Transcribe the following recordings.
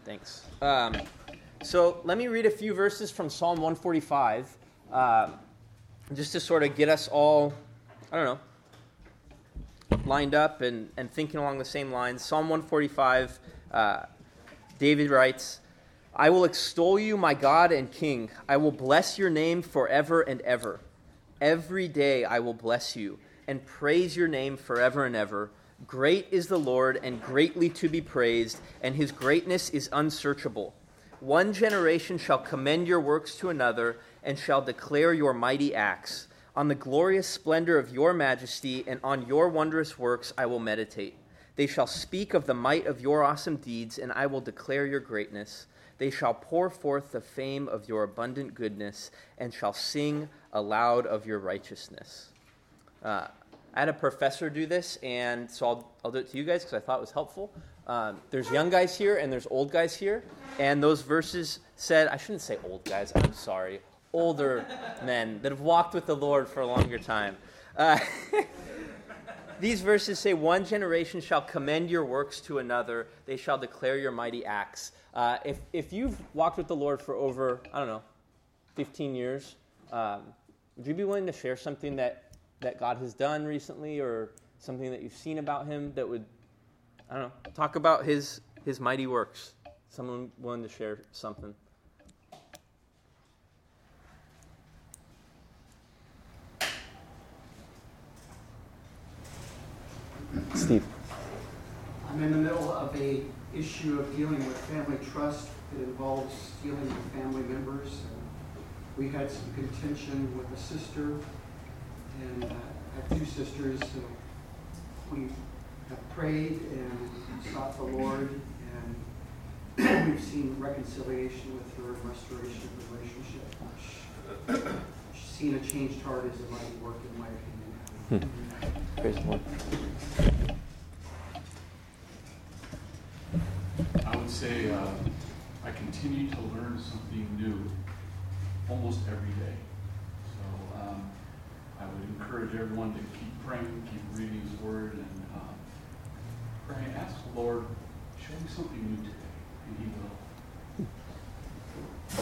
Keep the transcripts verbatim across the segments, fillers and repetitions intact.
Thanks. Um, so let me read a few verses from Psalm one forty-five, uh, just to sort of get us all, I don't know, lined up and, and thinking along the same lines. Psalm one forty-five, uh, David writes, I will extol you, my God and King. I will bless your name forever and ever. Every day I will bless you and praise your name forever and ever. Great is the Lord and greatly to be praised, and his greatness is unsearchable. One generation shall commend your works to another and shall declare your mighty acts. On the glorious splendor of your majesty and on your wondrous works I will meditate. They shall speak of the might of your awesome deeds, and I will declare your greatness. They shall pour forth the fame of your abundant goodness and shall sing aloud of your righteousness. Uh, I had a professor do this, and so I'll, I'll do it to you guys because I thought it was helpful. Um, there's young guys here and there's old guys here, and those verses said, I shouldn't say old guys, I'm sorry, older men that have walked with the Lord for a longer time. Uh, these verses say, one generation shall commend your works to another, they shall declare your mighty acts. Uh, if, if you've walked with the Lord for over, I don't know, fifteen years, um, would you be willing to share something that that God has done recently or something that you've seen about him that would, I don't know, talk about his his mighty works? Someone willing to share something? Steve. I'm in the middle of a issue of dealing with family trust. It involves dealing with family members. We had some contention with a sister, and uh, I have two sisters, so we have prayed and sought the Lord, and we've seen reconciliation with her and restoration of the relationship. She's seen a changed heart as a mighty work, in my opinion. Hmm. Praise the Lord. I would say uh, I continue to learn something new almost every day. So um, I would encourage everyone to keep praying, keep reading his word, and um, pray and ask the Lord, show me something new today, and he will.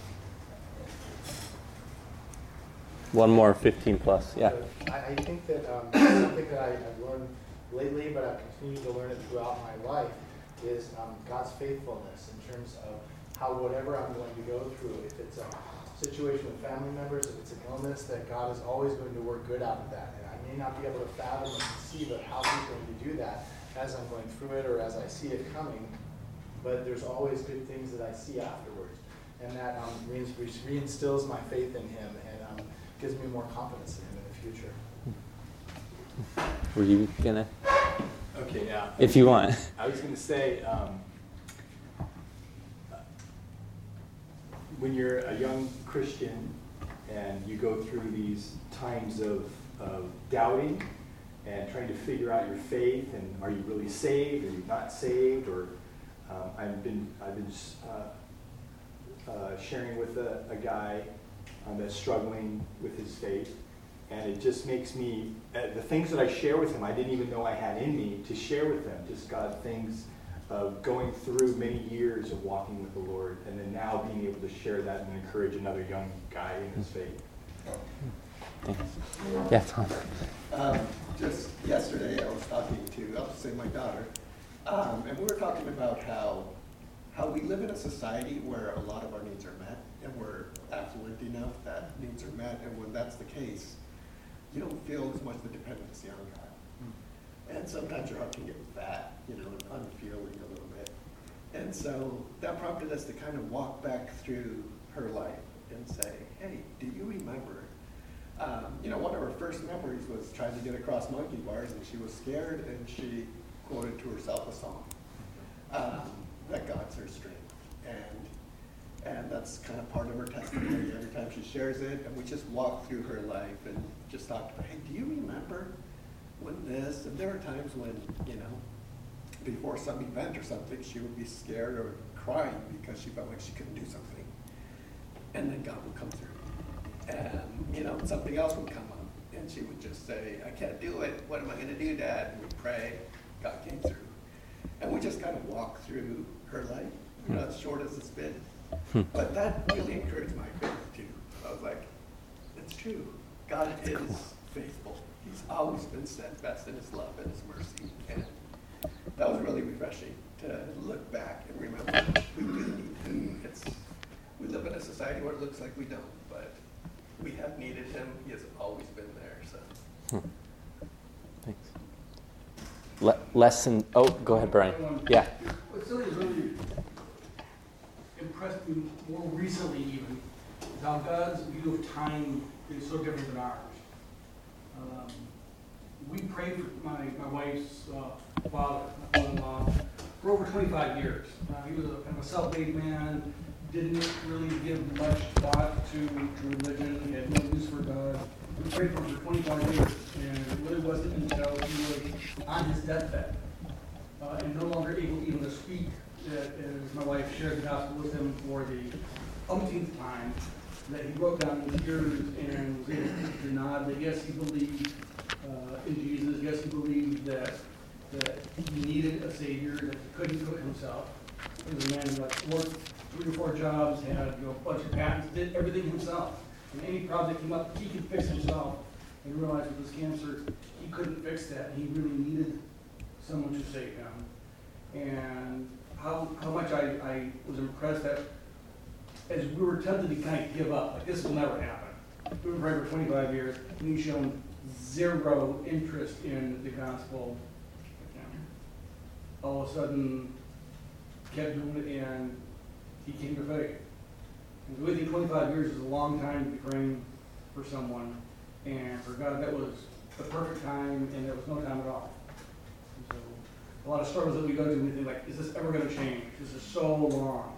One more, fifteen plus, yeah. I, I think that um, something that I, I've learned lately, but I've continued to learn it throughout my life, is um, God's faithfulness in terms of how whatever I'm going to go through, if it's a situation with family members, if it's an illness, that God is always going to work good out of that. And I may not be able to fathom and conceive of how he's going to do that as I'm going through it or as I see it coming, but there's always good things that I see afterwards. And that um, re- reinstills my faith in him and um, gives me more confidence in him in the future. Were you gonna? Okay, yeah. If you want. I was gonna say, um, when you're a young Christian and you go through these times of, of doubting and trying to figure out your faith, and are you really saved, are you not saved, or um, I've been I've been uh, uh, sharing with a, a guy um, that's struggling with his faith, and it just makes me uh, the things that I share with him I didn't even know I had in me to share with them. Just God things of going through many years of walking with the Lord, and then now being able to share that and encourage another young guy in his faith. Yeah, Tom. Um, just yesterday, I was talking to, I'll just say my daughter, um, and we were talking about how how we live in a society where a lot of our needs are met, and we're affluent enough that needs are met, and when that's the case, you don't feel as much the dependency on God. And sometimes your heart can get fat, you know, and unfeeling a little bit. And so that prompted us to kind of walk back through her life and say, hey, do you remember? Um, you know, one of her first memories was trying to get across monkey bars, and she was scared, and she quoted to herself a song, um, that God's her strength. And and that's kind of part of her testimony every time she shares it. And we just walk through her life and just talk to her, hey, do you remember when this? And there were times when, you know, before some event or something, she would be scared or crying because she felt like she couldn't do something. And then God would come through. And, you know, something else would come up. And she would just say, I can't do it. What am I going to do, Dad? And we'd pray. God came through. And we just kind of walked through her life. you know, as short as it's been. But that really encouraged my faith too. I was like, it's true. God That's is cool. faithful. He's always been steadfast in his love and his mercy. And that was really refreshing to look back and remember we do need him. It's, we live in a society where it looks like we don't, but we have needed him. He has always been there. So. Hmm. Thanks. Le- lesson. Oh, go ahead, Brian. Yeah. What still has really impressed me more recently even is how God's view of time is so different than ours. Um, we prayed for my, my wife's uh, father, my father-in-law, for over twenty-five years. Uh, he was a, kind of a self-made man, didn't really give much thought to, to religion, he had no use for God. We prayed for him for twenty-five years, and it really wasn't until he was on his deathbed uh, and no longer able even to speak, that as my wife shared the gospel with him for the umpteenth time, that he broke down in tears and was able to nod that yes, he believed uh, in Jesus, yes, he believed that that he needed a savior, that he couldn't do it himself. He was a man who like worked three or four jobs, had you know, a bunch of patents, did everything himself. And any problem that came up, he could fix himself. And realized with his cancer, he couldn't fix that. He really needed someone to save him. And how how much I, I was impressed that as we were tempted to kind of give up, like this will never happen. We were praying for twenty-five years, and he's shown zero interest in the gospel. All of a sudden, kept doing it, and he came to faith. And we think twenty-five years is a long time to be praying for someone, and for God, that was the perfect time, and there was no time at all. And so, a lot of struggles that we go through, we think like, is this ever going to change? This is so long.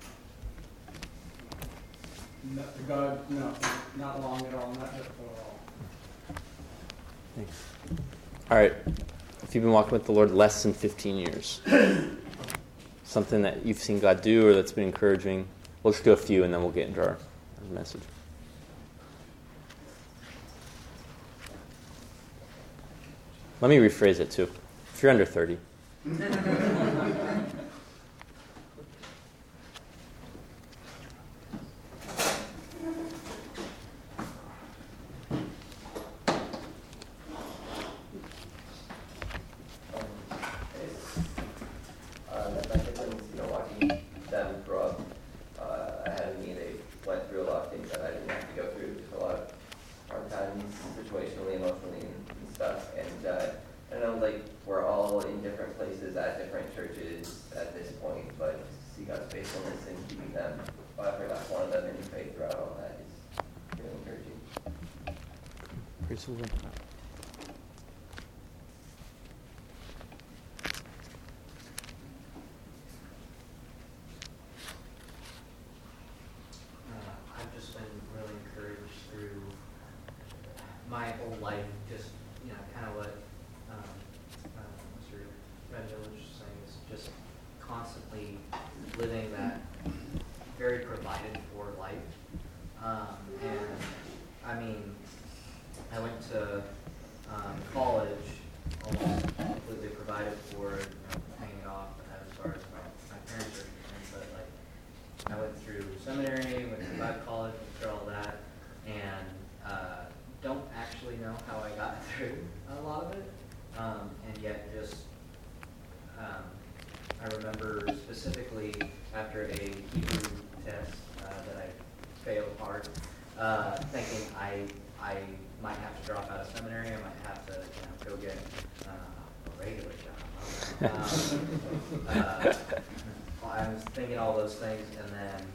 Not to God, no, not long at all, not difficult at all. Thanks. All right. If you've been walking with the Lord less than fifteen years, something that you've seen God do or that's been encouraging, we'll just do a few and then we'll get into our message. Let me rephrase it too. If you're under thirty. my whole life, just, you know, kind of what um, uh, Mister Redville was just saying, is just constantly living that very provided for life. Um, and, I mean, I went to um, college almost completely provided for, you know, hanging off as far as my, my parents are concerned, but, like, I went through seminary, went to Bible college, went through all that, and uh, don't actually know how I got through a lot of it, um, and yet just, um, I remember specifically after a Hebrew test uh, that I failed hard, uh, thinking I I might have to drop out of seminary, I might have to, you know, go get uh, a regular job. Um, uh, I was thinking all those things, and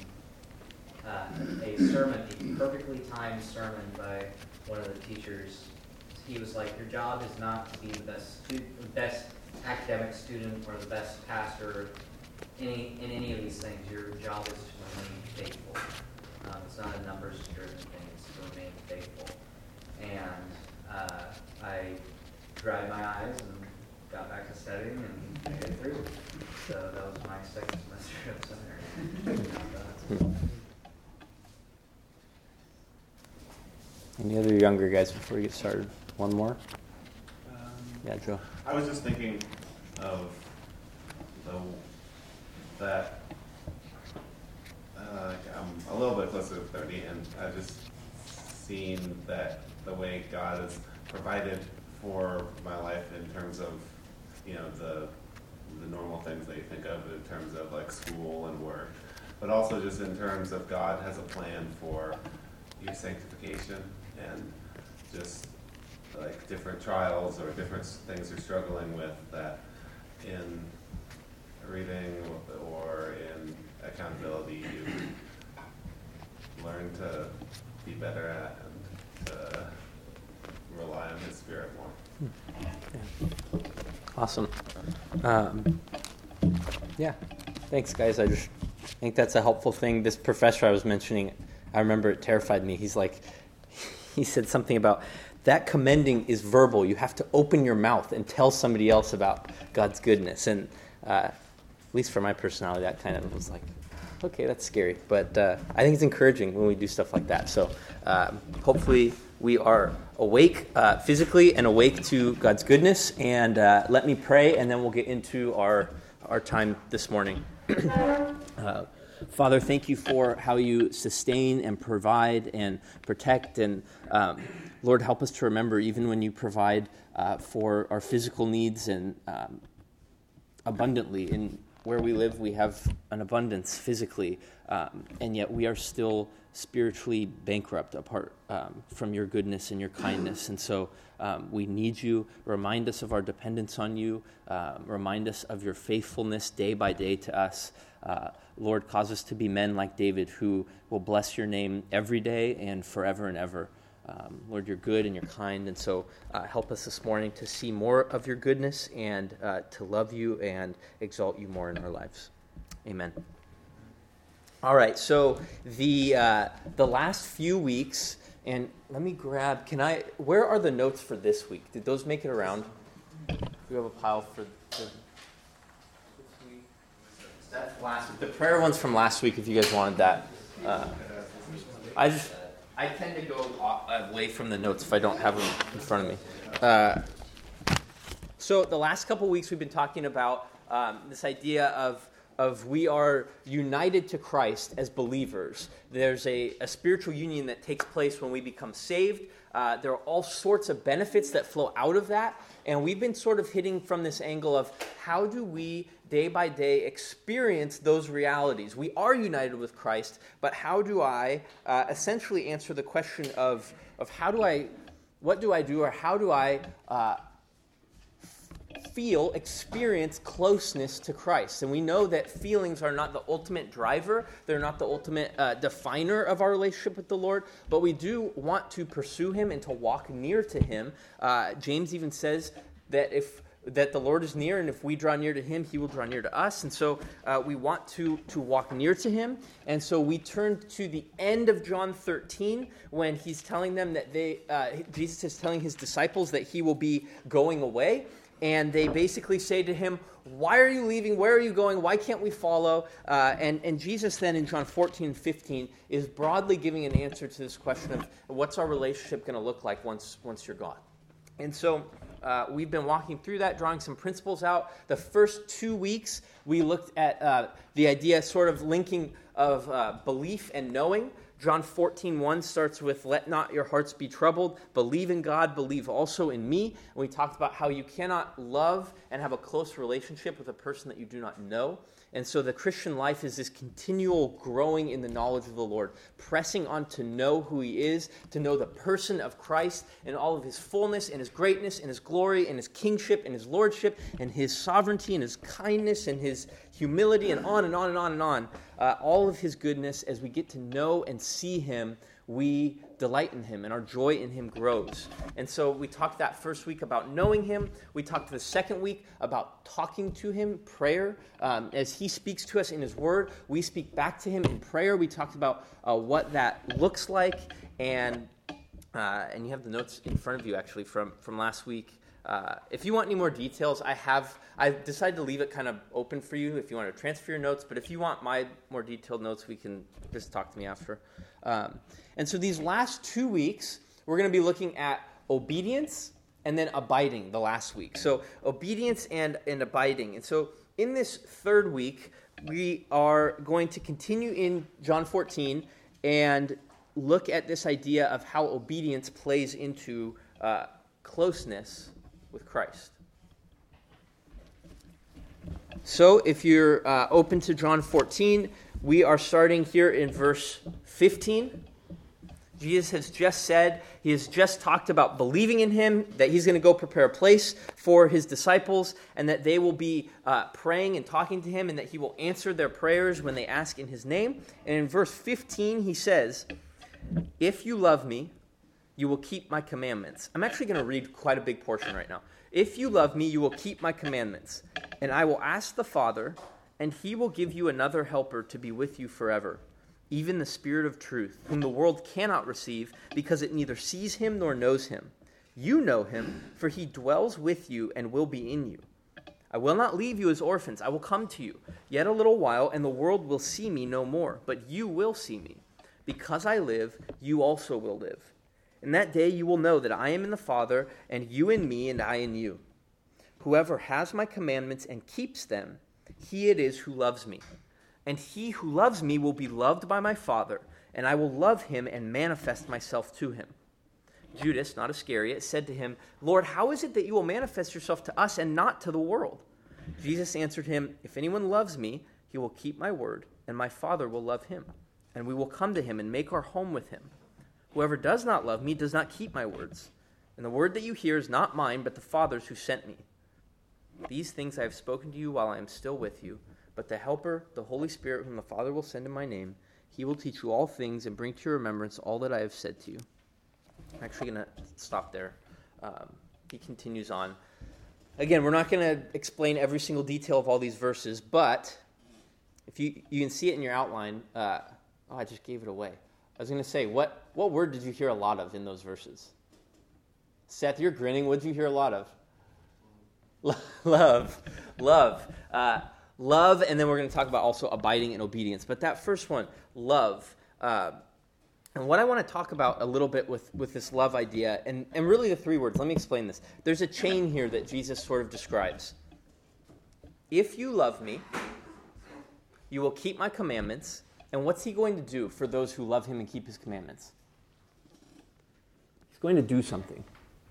then uh, a sermon, a perfectly timed sermon by one of the teachers. He was like, "Your job is not to be the best student, the best academic student, or the best pastor, any in any of these things. Your job is to remain faithful. Um, it's not a numbers-driven thing; it's to remain faithful." And uh, I dried my eyes and got back to studying and made it through. So that was my second semester of seminary. Any other younger guys before we get started? One more? Um, Yeah, Joe. I was just thinking of the, that uh, I'm a little bit closer to thirty, and I've just seen that the way God has provided for my life in terms of, you know, the the normal things that you think of in terms of like school and work, but also just in terms of God has a plan for your sanctification and just like different trials or different things you're struggling with that in reading or in accountability you learn to be better at and to rely on His Spirit more. Yeah. Awesome. Um, yeah, thanks guys. I just think that's a helpful thing. This professor I was mentioning, I remember it terrified me. He's like, he said something about that commending is verbal. You have to open your mouth and tell somebody else about God's goodness. And uh, at least for my personality, that kind of was like, okay, that's scary. But uh, I think it's encouraging when we do stuff like that. So um, hopefully we are awake uh, physically and awake to God's goodness. And uh, let me pray, and then we'll get into our, our time this morning. uh, Father, thank you for how you sustain and provide and protect. And um, Lord, help us to remember, even when you provide uh, for our physical needs and um, abundantly. In where we live, we have an abundance physically, um, and yet we are still spiritually bankrupt apart um, from your goodness and your kindness. And so um, we need you. Remind us of our dependence on you. Um, remind us of your faithfulness day by day to us. Uh, Lord, cause us to be men like David who will bless your name every day and forever and ever. Um, Lord, you're good and you're kind, and so uh, help us this morning to see more of your goodness and uh, to love you and exalt you more in our lives. Amen. All right, so the uh, the last few weeks, and let me grab, can I, where are the notes for this week? Did those make it around? Do we have a pile for the... That's last week. The prayer one's from last week, if you guys wanted that. Uh, I just, I tend to go away from the notes if I don't have them in front of me. Uh, so the last couple weeks we've been talking about um, this idea of of we are united to Christ as believers. There's a, a spiritual union that takes place when we become saved. Uh, there are all sorts of benefits that flow out of that. And we've been sort of hitting from this angle of how do we day by day experience those realities? We are united with Christ, but how do I uh, essentially answer the question of, of how do I, what do I do, or how do I uh, feel, experience closeness to Christ? And we know that feelings are not the ultimate driver. They're not the ultimate uh, definer of our relationship with the Lord, but we do want to pursue Him and to walk near to Him. Uh, James even says that if that the Lord is near, and if we draw near to Him, He will draw near to us. And so uh, we want to, to walk near to Him. And so we turned to the end of John thirteen when He's telling them that they, uh, Jesus is telling His disciples that He will be going away. And they basically say to Him, why are you leaving? Where are you going? Why can't we follow? Uh, and, and Jesus then in John fourteen and fifteen is broadly giving an answer to this question of what's our relationship going to look like once, once you're gone. And so uh, we've been walking through that, drawing some principles out. The first two weeks, we looked at uh, the idea sort of linking of uh, belief and knowing. John fourteen one starts with, let not your hearts be troubled. Believe in God, believe also in me. And we talked about how you cannot love and have a close relationship with a person that you do not know. And so the Christian life is this continual growing in the knowledge of the Lord, pressing on to know who He is, to know the person of Christ and all of His fullness and His greatness and His glory and His kingship and His lordship and His sovereignty and His kindness and His humility and on and on and on and on. Uh, all of His goodness. As we get to know and see Him, we delight in Him and our joy in Him grows. And so we talked that first week about knowing Him. We talked the second week about talking to Him, prayer. Um, as He speaks to us in His Word, we speak back to Him in prayer. We talked about uh, what that looks like. And uh, and you have the notes in front of you, actually, from, from last week. Uh, if you want any more details, I have, I decided to leave it kind of open for you if you want to transfer your notes, but if you want my more detailed notes, we can just talk to me after. Um, and so these last two weeks, we're going to be looking at obedience and then abiding the last week. So obedience and, and abiding. And so in this third week, we are going to continue in John fourteen and look at this idea of how obedience plays into uh, closeness with Christ. So if you're uh, open to John fourteen, we are starting here in verse fifteen. Jesus has just said, he has just talked about believing in him, that he's going to go prepare a place for his disciples, and that they will be uh, praying and talking to him, and that he will answer their prayers when they ask in his name. And in verse fifteen, he says, if you love me, you will keep my commandments. I'm actually going to read quite a big portion right now. If you love me, you will keep my commandments, and I will ask the Father, and he will give you another helper to be with you forever, even the Spirit of truth, whom the world cannot receive, because it neither sees him nor knows him. You know him, for he dwells with you and will be in you. I will not leave you as orphans. I will come to you. Yet a little while, and the world will see me no more, but you will see me. Because I live, you also will live. In that day you will know that I am in the Father, and you in me, and I in you. Whoever has my commandments and keeps them, he it is who loves me. And he who loves me will be loved by my Father, and I will love him and manifest myself to him. Judas, not Iscariot, said to him, Lord, how is it that you will manifest yourself to us and not to the world? Jesus answered him, if anyone loves me, he will keep my word, and my Father will love him, and we will come to him and make our home with him. Whoever does not love me does not keep my words, and the word that you hear is not mine, but the Father's who sent me. These things I have spoken to you while I am still with you, but the Helper, the Holy Spirit, whom the Father will send in my name, he will teach you all things and bring to your remembrance all that I have said to you. I'm actually going to stop there. Um, he continues on. Again, we're not going to explain every single detail of all these verses, but if you you can see it in your outline. Uh, oh, I just gave it away. I was going to say, what, what word did you hear a lot of in those verses? Seth, you're grinning. What did you hear a lot of? Love. Love. Uh, love, and then we're going to talk about also abiding and obedience. But that first one, love. Uh, and what I want to talk about a little bit with, with this love idea, and, and really the three words, let me explain this. There's a chain here that Jesus sort of describes. If you love me, you will keep my commandments. And what's he going to do for those who love him and keep his commandments? He's going to do something.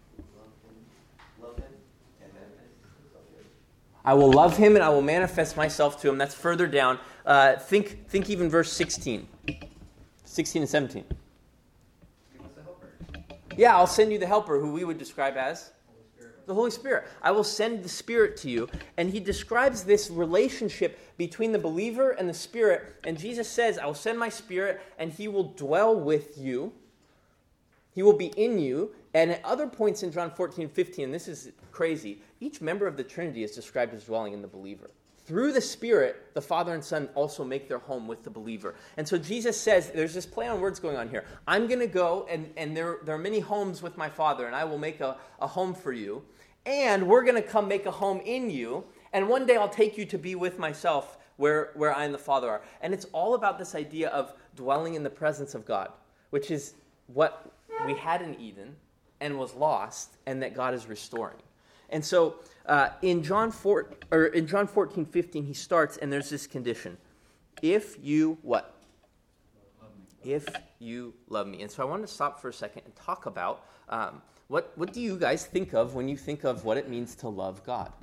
I will love him and I will manifest myself to him. That's further down. Uh, think think even verse sixteen. sixteen and seventeen. Give us a helper. Yeah, I'll send you the helper, who we would describe as the Holy Spirit. I will send the Spirit to you. And he describes this relationship between the believer and the Spirit. And Jesus says, I will send my Spirit and he will dwell with you. He will be in you. And at other points in John fourteen, fifteen, and this is crazy, each member of the Trinity is described as dwelling in the believer. Through the Spirit, the Father and Son also make their home with the believer. And so Jesus says, there's this play on words going on here. I'm going to go, and, and there, there are many homes with my Father, and I will make a, a home for you. And we're going to come make a home in you. And one day I'll take you to be with myself where, where I and the Father are. And it's all about this idea of dwelling in the presence of God, which is what we had in Eden and was lost, and that God is restoring. And so uh, in John four, or in John fourteen, fifteen, he starts, and there's this condition. If you what? If you love me. And so I wanted to stop for a second and talk about um, what, what do you guys think of when you think of what it means to love God?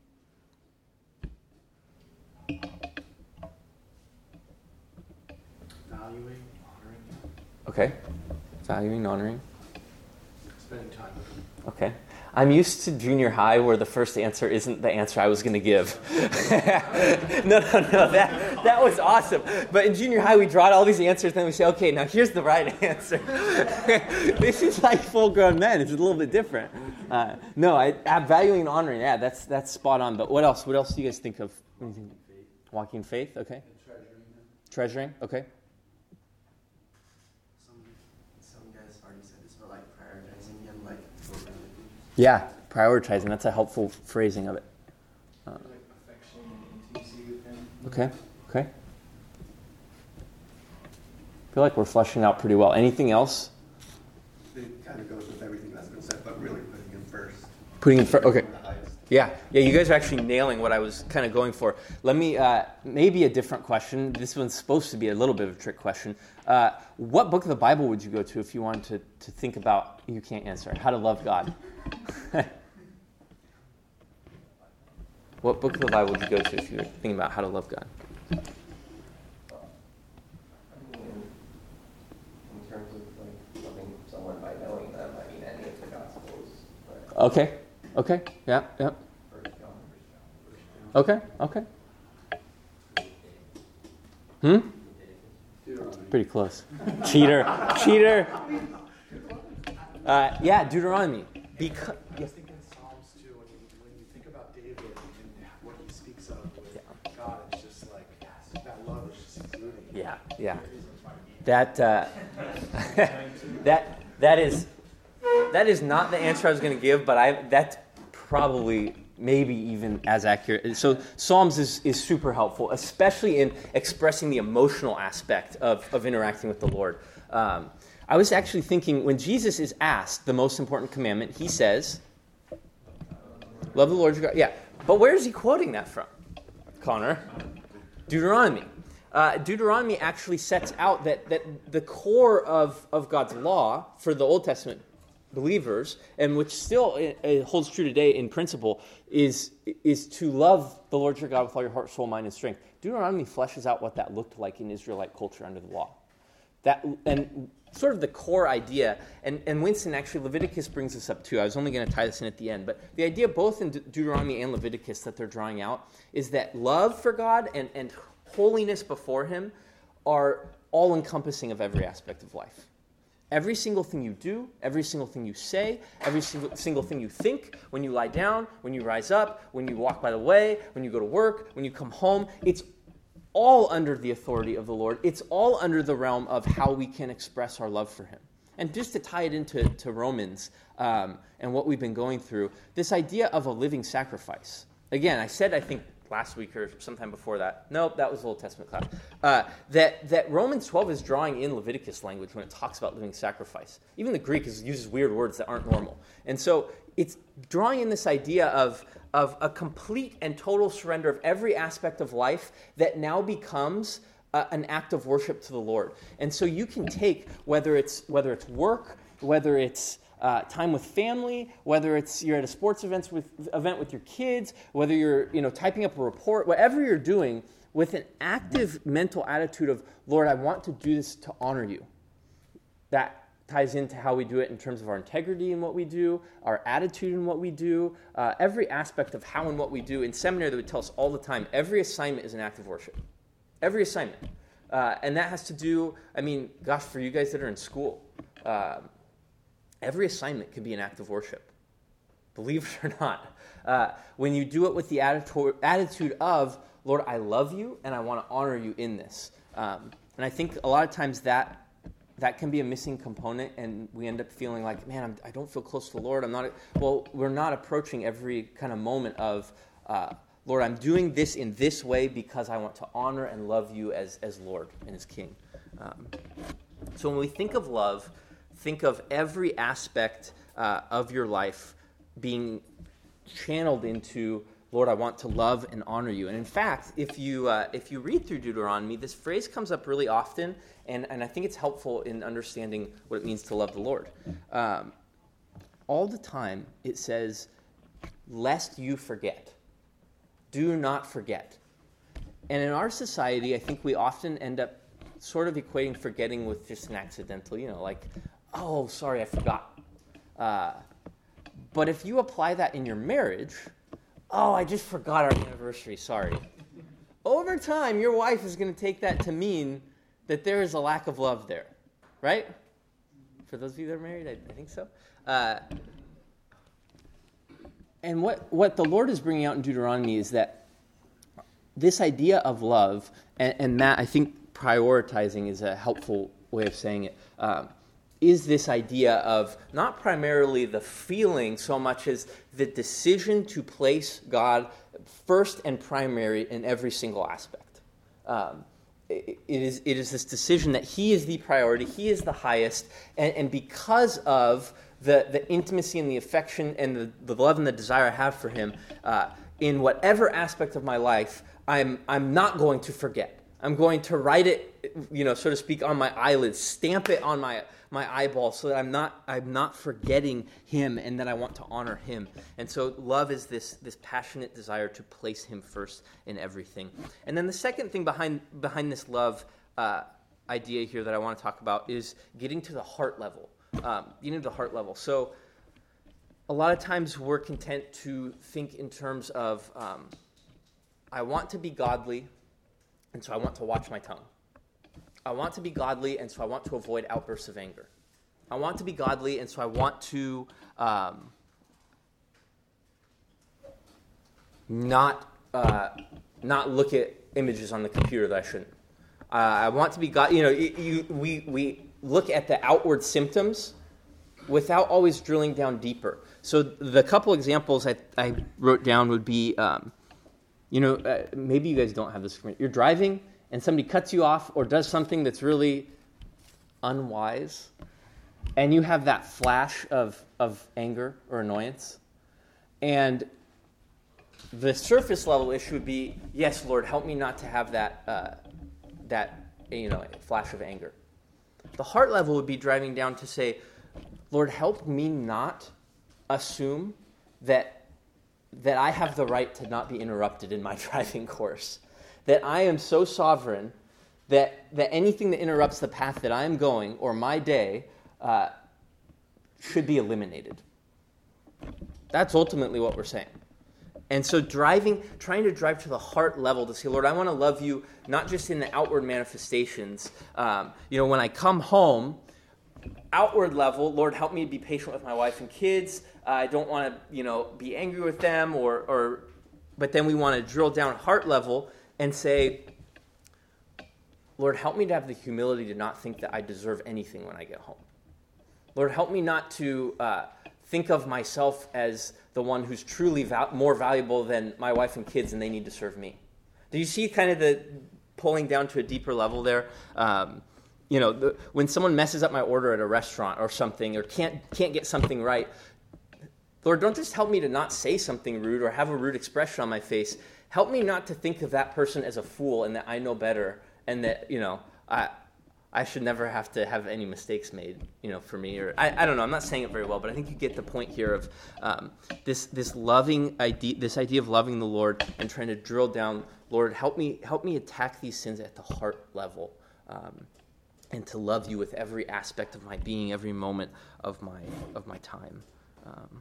Valuing, honoring, Okay. Valuing, honoring. spending time with them. Okay. I'm used to junior high where the first answer isn't the answer I was going to give. no, no, no. That, that was awesome. But in junior high, we draw out all these answers, and then we say, okay, now here's the right answer. This is like full-grown men. It's a little bit different. Uh, no, I, I'm valuing and honoring. Yeah, that's that's spot on. But what else? What else do you guys think of? What do you think? Walking in faith. Okay. And treasuring them. Treasuring. Okay. Some, some guys already said this, but like prioritizing him, like over other things. Yeah, prioritizing. That's a helpful phrasing of it. Uh, Like affection and intimacy with him. okay. Okay. I feel like we're fleshing out pretty well. Anything else? It kind of goes with everything that's been said, but really putting him first. Putting him first. Okay. The highest. Yeah, yeah, you guys are actually nailing what I was kind of going for. Let me, uh, maybe a different question. This one's supposed to be a little bit of a trick question. Uh, what book of the Bible would you go to if you wanted to, to think about, you can't answer, how to love God? What book of the Bible would you go to if you were thinking about how to love God? I mean, in terms of like loving someone by knowing them, I mean any of the Gospels. But Okay, okay, yeah, yeah. First John, Okay, okay. Hmm? Pretty close. Cheater, cheater. Uh, yeah, Deuteronomy. Because, I was thinking Psalms too, when you, when you think about David and what he speaks of with God, it's just like, that love is just exuding. yeah, yeah. That, uh, that, that is, that is not the answer I was going to give, but I, that's probably maybe even as accurate. So Psalms is, is super helpful, especially in expressing the emotional aspect of, of interacting with the Lord. Um, I was actually thinking, when Jesus is asked the most important commandment, he says, love the Lord your God. Yeah, but where is he quoting that from, Connor? Deuteronomy. Uh, Deuteronomy actually sets out that, that the core of, of God's law for the Old Testament believers, and which still it, it holds true today in principle, is, is to love the Lord your God with all your heart, soul, mind, and strength. Deuteronomy fleshes out what that looked like in Israelite culture under the law. That, and sort of the core idea, and, and Winston, actually, Leviticus brings this up too. I was only going to tie this in at the end, but the idea both in De- Deuteronomy and Leviticus that they're drawing out is that love for God and, and holiness before him are all-encompassing of every aspect of life. Every single thing you do, every single thing you say, every single, single thing you think, when you lie down, when you rise up, when you walk by the way, when you go to work, when you come home, it's all under the authority of the Lord. It's all under the realm of how we can express our love for him. And just to tie it into to Romans um, and what we've been going through, this idea of a living sacrifice. Again, I said, I think, last week or sometime before that. Nope, that was the Old Testament class. Uh, that, that Romans twelve is drawing in Leviticus language when it talks about living sacrifice. Even the Greek is, uses weird words that aren't normal. And so it's drawing in this idea of, of a complete and total surrender of every aspect of life that now becomes uh, an act of worship to the Lord. And so you can take, whether it's whether it's work, whether it's Uh, time with family, whether it's you're at a sports events with, event with your kids, whether you're you know typing up a report, whatever you're doing, with an active mental attitude of, Lord, I want to do this to honor you. That ties into how we do it in terms of our integrity in what we do, our attitude in what we do, uh, every aspect of how and what we do. In seminary, they would tell us all the time, every assignment is an act of worship. Every assignment. Uh, and that has to do, I mean, gosh, for you guys that are in school, um, every assignment can be an act of worship, believe it or not. Uh, when you do it with the attitude, attitude of, Lord, I love you and I want to honor you in this. Um, and I think a lot of times that that can be a missing component, and we end up feeling like, man, I'm, I don't feel close to the Lord. I'm not. Well, we're not approaching every kind of moment of, uh, Lord, I'm doing this in this way because I want to honor and love you as as Lord and as King. Um, so when we think of love, think of every aspect uh, of your life being channeled into, Lord, I want to love and honor you. And in fact, if you uh, if you read through Deuteronomy, this phrase comes up really often, and, and I think it's helpful in understanding what it means to love the Lord. Um, all the time, it says, lest you forget. Do not forget. And in our society, I think we often end up sort of equating forgetting with just an accidental, you know, like, oh, sorry, I forgot. Uh, but if you apply that in your marriage, oh, I just forgot our anniversary, sorry. Over time, your wife is going to take that to mean that there is a lack of love there, right? For those of you that are married, I, I think so. Uh, and what, what the Lord is bringing out in Deuteronomy is that this idea of love, and, and Matt, I think prioritizing is a helpful way of saying it, um, is this idea of not primarily the feeling so much as the decision to place God first and primary in every single aspect. Um, it, it is it is this decision that he is the priority, he is the highest, and, and because of the, the intimacy and the affection and the, the love and the desire I have for him, uh, in whatever aspect of my life, I'm I'm not going to forget. I'm going to write it, you know, so to speak, on my eyelids, stamp it on my my eyeball, so that I'm not I'm not forgetting him, and that I want to honor him. And so love is this this passionate desire to place him first in everything. And then the second thing behind behind this love uh, idea here that I want to talk about is getting to the heart level. Um, getting to the heart level. So a lot of times we're content to think in terms of um, I want to be godly, and so I want to watch my tongue. I want to be godly, and so I want to avoid outbursts of anger. I want to be godly, and so I want to um, not uh, not look at images on the computer that I shouldn't. Uh, I want to be God. You know, you, you, we we look at the outward symptoms without always drilling down deeper. So the couple examples I, I wrote down would be, um, you know, uh, maybe you guys don't have this. You're driving, and somebody cuts you off or does something that's really unwise, and you have that flash of, of anger or annoyance. And the surface level issue would be, yes, Lord, help me not to have that, uh, that you know, flash of anger. The heart level would be driving down to say, Lord, help me not assume that that I have the right to not be interrupted in my driving course. That I am so sovereign that, that anything that interrupts the path that I'm going or my day uh, should be eliminated. That's ultimately what we're saying. And so driving, trying to drive to the heart level to say, Lord, I want to love you not just in the outward manifestations. Um, you know, when I come home, outward level, Lord, help me to be patient with my wife and kids. Uh, I don't want to, you know, be angry with them, or, or, but then we want to drill down heart level and say, Lord, help me to have the humility to not think that I deserve anything when I get home. Lord, help me not to uh, think of myself as the one who's truly val- more valuable than my wife and kids, and they need to serve me. Do you see kind of the pulling down to a deeper level there? Um, You know, the, when someone messes up my order at a restaurant or something, or can't can't get something right, Lord, don't just help me to not say something rude or have a rude expression on my face. Help me not to think of that person as a fool and that I know better, and that, you know, I I should never have to have any mistakes made, you know, for me. Or I, I don't know. I'm not saying it very well, but I think you get the point here of um, this this loving idea, this idea of loving the Lord and trying to drill down. Lord, help me help me attack these sins at the heart level. Um, and to love you with every aspect of my being, every moment of my of my time. Um,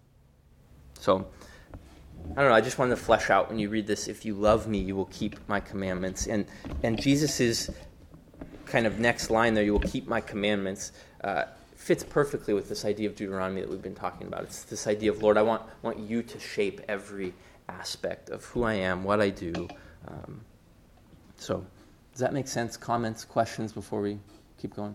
so, I don't know, I just wanted to flesh out when you read this, if you love me, you will keep my commandments. And and Jesus' kind of next line there, you will keep my commandments, uh, fits perfectly with this idea of Deuteronomy that we've been talking about. It's this idea of, Lord, I want want you to shape every aspect of who I am, what I do. Um, so... Does that make sense? Comments, questions before we keep going?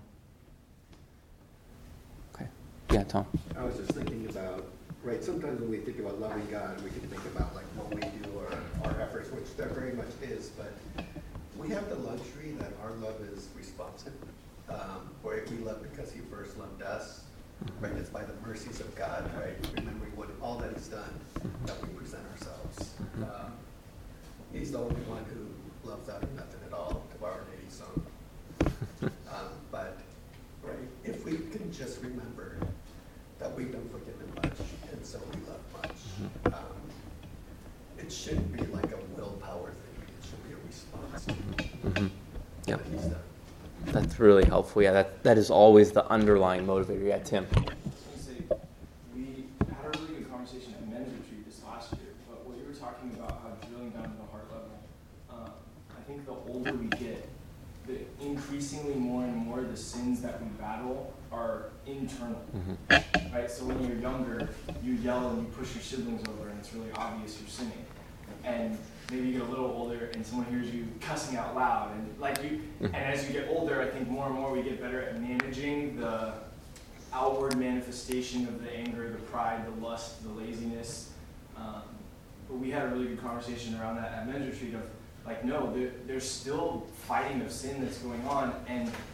Okay. Yeah, Tom. I was just thinking about, right, sometimes when we think about loving God, we can think about like what we do or our efforts, which there very much is, but we have the luxury that our love is responsive. Um, where we love because he first loved us, right? It's by the mercies of God, right? Remembering what all that he's done, that we present ourselves. Um, he's the only one who loves out of nothing at all, to borrow an eighties song. Um, but, right, if we can just remember that we've been forgiven much, and so we love much, um, it shouldn't be like a willpower thing. It should be a response to Mm-hmm. Yep. what he's done. That's really helpful. Yeah, that, that is always the underlying motivator. Yeah, Tim. We had a really good conversation at men's retreat this last year, but what you were talking about, how drilling down to the heart level, um, I think the older we get, the increasingly more and more the sins that we battle are internal, mm-hmm. right? So when you're younger, you yell and you push your siblings over, and it's really obvious you're sinning. And maybe you get a little older, and someone hears you cussing out loud, and like you. Mm-hmm. And as you get older, I think more and more we get better at managing the outward manifestation of the anger, the pride, the lust, the laziness. Um, but we had a really good conversation around that at men's retreat of, like, no, there, there's still fighting of sin that's going on, and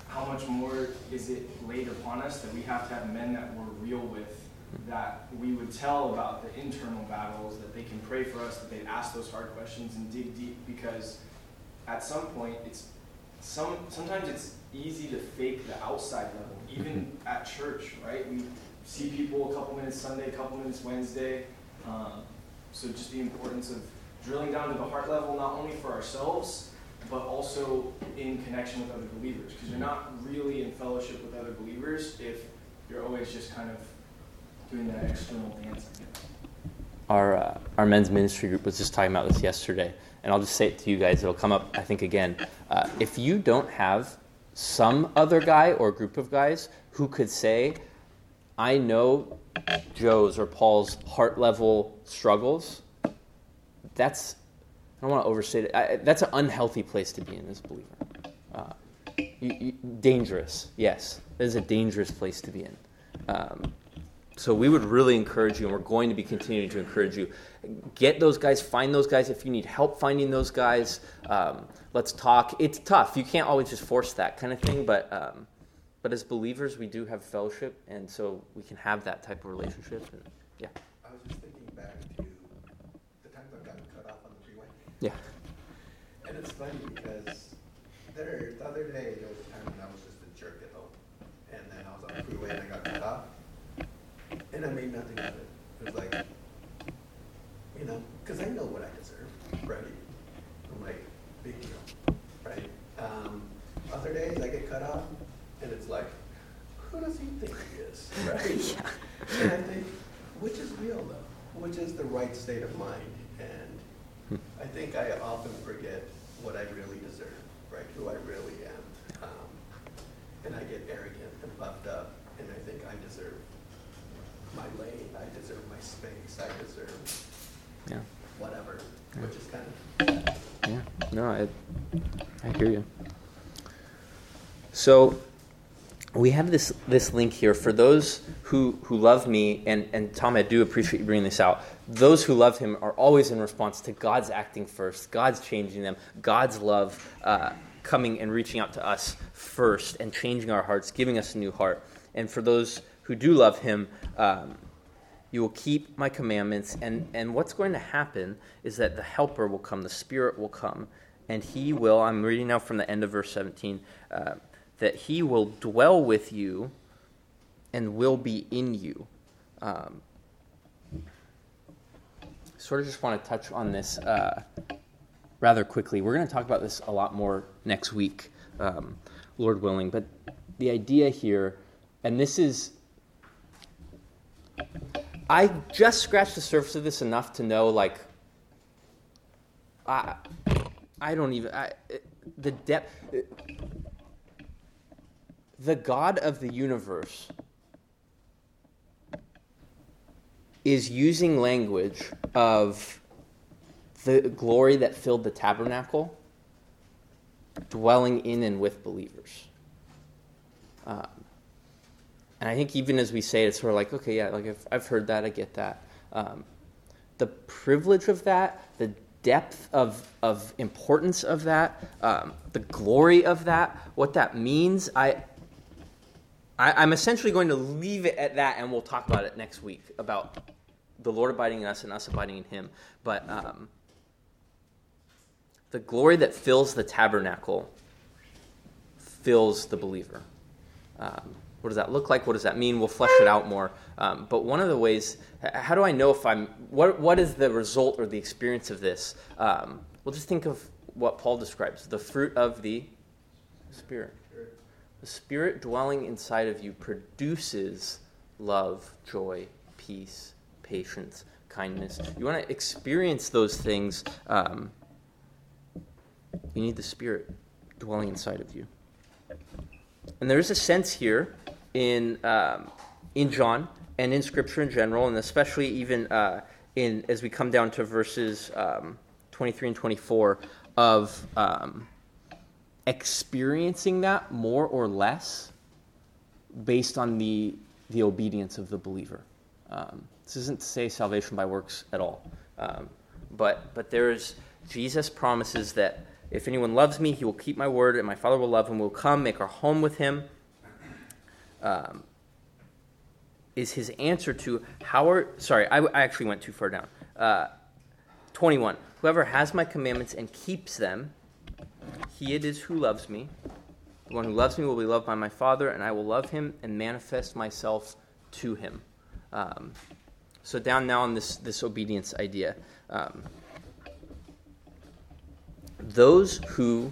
how much more is it laid upon us that we have to have men that we're real with, that we would tell about the internal battles, that they can pray for us, that they'd ask those hard questions and dig deep, because at some point, it's some sometimes it's easy to fake the outside level, even at church, right? We see people a couple minutes Sunday, a couple minutes Wednesday. Um, so just the importance of drilling down to the heart level, not only for ourselves, but also in connection with other believers. Because you're not really in fellowship with other believers if you're always just kind of doing that external dance. Our uh, our men's ministry group was just talking about this yesterday, and I'll just say it to you guys. It'll come up, I think, again. Uh, if you don't have some other guy or group of guys who could say, I know Joe's or Paul's heart level struggles, that's, I don't want to overstate it, I, that's an unhealthy place to be in as a believer. Uh, you, you, dangerous, yes. It is a dangerous place to be in. Um, So we would really encourage you, and we're going to be continuing to encourage you. Get those guys, find those guys. If you need help finding those guys, um, let's talk. It's tough. You can't always just force that kind of thing, but um, but as believers, we do have fellowship, and so we can have that type of relationship. And, yeah. I was just thinking back to the times I've gotten cut off on the freeway. Yeah. And it's funny because there, the other day, there was a time when I was just a jerk at home. And then I was on the freeway and I got cut off. And I made nothing of it. It was like, you know, because I know what I deserve, right? I'm like, big deal, right? Um, other days I get cut off, and it's like, who does he think he is, right? Yeah. And I think, which is real though? Which is the right state of mind? And I think I often forget what I really deserve, right? Who I really am. Um, and I get arrogant and puffed up, and I think I deserve my lane, I deserve my space, I deserve yeah. whatever, yeah. which is kind of... Yeah, no, I, I hear you. So we have this this link here for those who, who love me, and, and Tom, I do appreciate you bringing this out. Those who love him are always in response to God's acting first, God's changing them, God's love uh, coming and reaching out to us first and changing our hearts, giving us a new heart. And for those who do love him, um, you will keep my commandments. And, and what's going to happen is that the helper will come, the Spirit will come, and he will, I'm reading now from the end of verse seventeen, uh, that he will dwell with you and will be in you. Um, sort of just want to touch on this uh, rather quickly. We're going to talk about this a lot more next week, um, Lord willing. But the idea here, and this is, I just scratched the surface of this enough to know, like, I, I don't even, I, the depth, the God of the universe is using language of the glory that filled the tabernacle, dwelling in and with believers. Um, And I think even as we say it, it's sort of like, okay, yeah, like I've, I've heard that, I get that. Um, the privilege of that, the depth of of importance of that, um, the glory of that, what that means, I, I, I'm essentially going to leave it at that, and we'll talk about it next week, about the Lord abiding in us and us abiding in him. But um, the glory that fills the tabernacle fills the believer. Um, What does that look like? What does that mean? We'll flesh it out more. Um, but one of the ways, how do I know if I'm, what what is the result or the experience of this? Um, we'll just think of what Paul describes, the fruit of the Spirit. The Spirit dwelling inside of you produces love, joy, peace, patience, kindness. You want to experience those things, um, you need the Spirit dwelling inside of you. And there is a sense here in um, in John and in Scripture in general, and especially even uh, in as we come down to verses um, twenty-three and twenty-four, of um, experiencing that more or less based on the the obedience of the believer. Um, this isn't to say salvation by works at all, um, but but there is, Jesus promises that If anyone loves me, he will keep my word, and my Father will love him. We'll come, make our home with him. Um, is his answer to how are, sorry, I, I actually went too far down. Uh, twenty-one, whoever has my commandments and keeps them, he it is who loves me. The one who loves me will be loved by my Father, and I will love him and manifest myself to him. Um, so down now on this, this obedience idea. Um, those who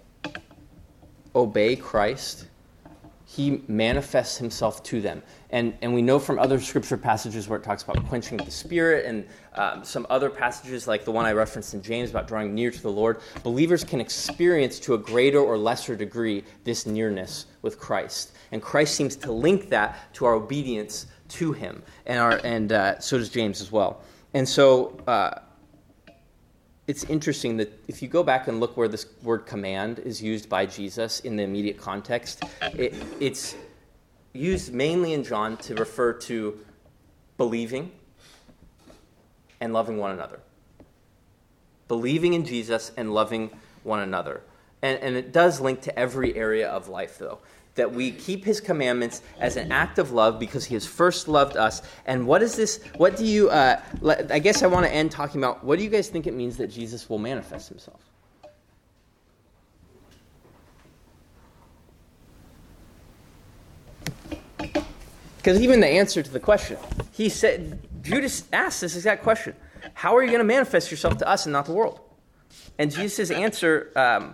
obey Christ, he manifests himself to them. And and we know from other scripture passages where it talks about quenching the Spirit, and um, some other passages like the one I referenced in James about drawing near to the Lord, believers can experience to a greater or lesser degree this nearness with Christ. And Christ seems to link that to our obedience to him. And our and uh, so does James as well. And so uh, it's interesting that if you go back and look where this word command is used by Jesus in the immediate context, it, it's used mainly in John to refer to believing and loving one another. Believing in Jesus and loving one another. And, and it does link to every area of life, though. That we keep his commandments as an act of love because he has first loved us. And what is this? What do you, uh, I guess I want to end talking about, what do you guys think it means that Jesus will manifest himself? Because even the answer to the question, he said, Judas asked this exact question. How are you going to manifest yourself to us and not the world? And Jesus' answer um,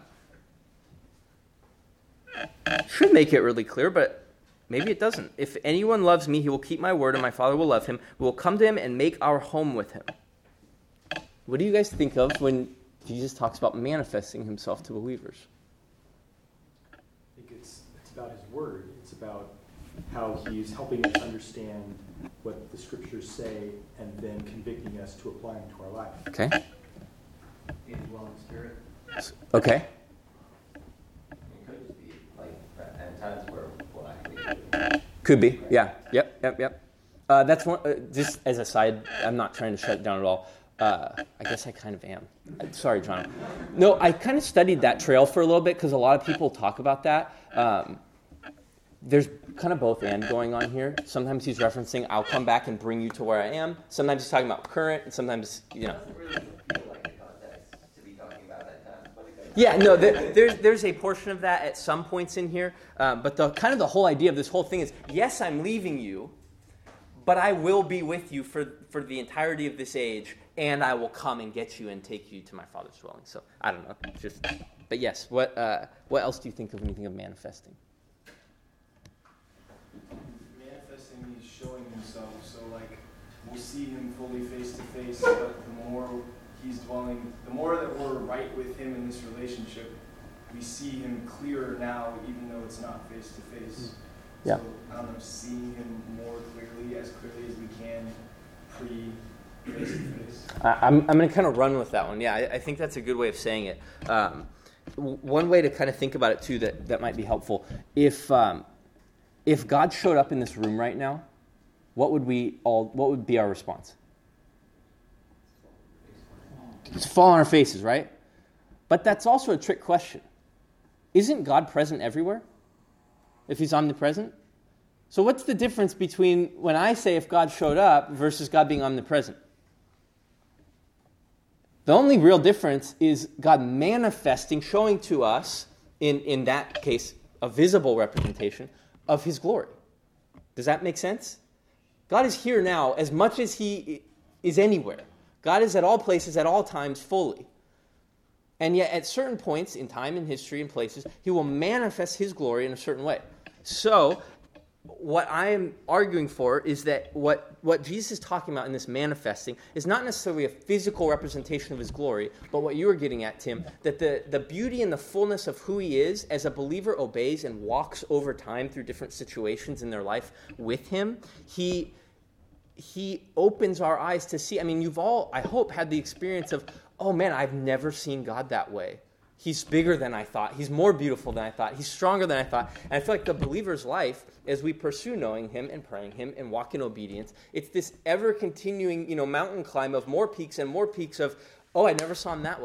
should make it really clear, but maybe it doesn't. If anyone loves me, he will keep my word, and my Father will love him. We will come to him and make our home with him. What do you guys think of when Jesus talks about manifesting himself to believers? I think it's it's about his word. It's about how he's helping us understand what the scriptures say and then convicting us to apply them to our life. Okay. Indwelling spirit. Okay. It could just be like at times where we'll actually Could be. Yeah. Yep. Yep. Yep. Uh, that's one. Uh, just as a side, I'm not trying to shut it down at all. Uh, I guess I kind of am. Uh, sorry, John. No, I kind of studied that trail for a little bit because a lot of people talk about that. Um, there's kind of both and going on here. Sometimes he's referencing, I'll come back and bring you to where I am. Sometimes he's talking about current, and sometimes, you know. It doesn't really feel like the context to be talking about at times, but it does. Yeah, no, there, there's there's a portion of that at some points in here, um, but the kind of the whole idea of this whole thing is, yes, I'm leaving you, but I will be with you for, for the entirety of this age, and I will come and get you and take you to my Father's dwelling. So, I don't know, just, but yes, what uh, what else do you think of when you think of manifesting? Manifesting means showing himself, so like we'll see him fully face to face, but the more he's dwelling, the more that we're right with him in this relationship, we see him clearer now, even though it's not face to face. Yeah. So I don't know, seeing him more clearly, as clearly as we can, pre face to face. I'm I'm going to kind of run with that one. Yeah, I, I think that's a good way of saying it. Um, w- one way to kind of think about it too that, that might be helpful. If um, if God showed up in this room right now, what would we all? What would be our response? To fall on our faces, right? But that's also a trick question. Isn't God present everywhere? If he's omnipresent? So what's the difference between when I say if God showed up versus God being omnipresent? The only real difference is God manifesting, showing to us, in, in that case, a visible representation of his glory. Does that make sense? God is here now as much as he is anywhere. God is at all places, at all times, fully. And yet at certain points in time, in history, and places, he will manifest his glory in a certain way. So what I am arguing for is that what, what Jesus is talking about in this manifesting is not necessarily a physical representation of his glory, but what you were getting at, Tim, that the, the beauty and the fullness of who he is as a believer obeys and walks over time through different situations in their life with him, he, he opens our eyes to see. I mean, you've all, I hope, had the experience of, oh man, I've never seen God that way. He's bigger than I thought. He's more beautiful than I thought. He's stronger than I thought. And I feel like the believer's life, as we pursue knowing him and praying him and walk in obedience, it's this ever-continuing, you know, mountain climb of more peaks and more peaks of, oh, I never saw him that way.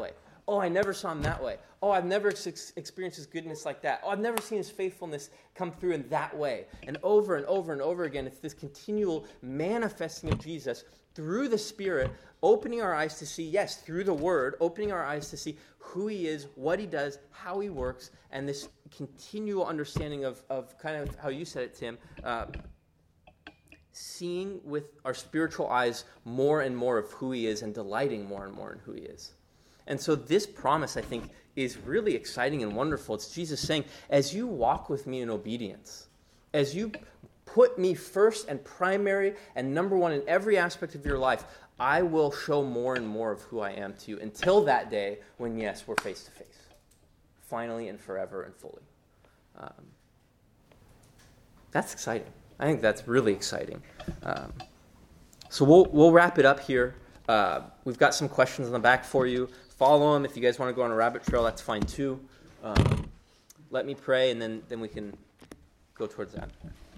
Oh, I never saw him that way. Oh, I've never ex- experienced his goodness like that. Oh, I've never seen his faithfulness come through in that way. And over and over and over again, it's this continual manifesting of Jesus through the Spirit, opening our eyes to see, yes, through the Word, opening our eyes to see who he is, what he does, how he works, and this continual understanding of, of kind of how you said it, Tim, uh, seeing with our spiritual eyes more and more of who he is and delighting more and more in who he is. And so this promise, I think, is really exciting and wonderful. It's Jesus saying, as you walk with me in obedience, as you put me first and primary and number one in every aspect of your life, I will show more and more of who I am to you until that day when, yes, we're face to face, finally and forever and fully. Um, that's exciting. I think that's really exciting. Um, so we'll we'll wrap it up here. Uh, we've got some questions in the back for you. Follow them. If you guys want to go on a rabbit trail, that's fine too. Um, let me pray, and then, then we can go towards that.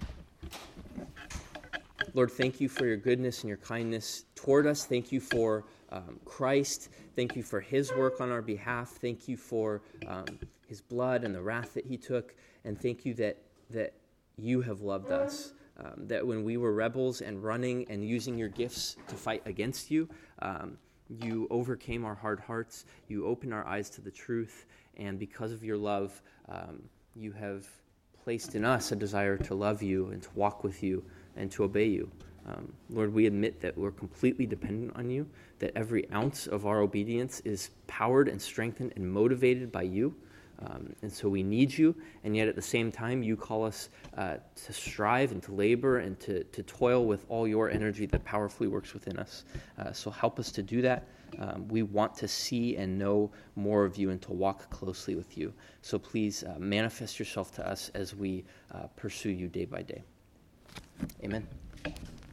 Lord, thank you for your goodness and your kindness toward us. Thank you for um, Christ. Thank you for his work on our behalf. Thank you for um, his blood and the wrath that he took. And thank you that that you have loved us. Um, that when we were rebels and running and using your gifts to fight against you, um, you overcame our hard hearts. You opened our eyes to the truth. And because of your love, um, you have placed in us a desire to love you and to walk with you and to obey you. Um, Lord, we admit that we're completely dependent on you, that every ounce of our obedience is powered and strengthened and motivated by you. Um, and so we need you, and yet at the same time, you call us uh, to strive and to labor and to, to toil with all your energy that powerfully works within us. Uh, so help us to do that. Um, we want to see and know more of you and to walk closely with you. So please uh, manifest yourself to us as we uh, pursue you day by day. Amen.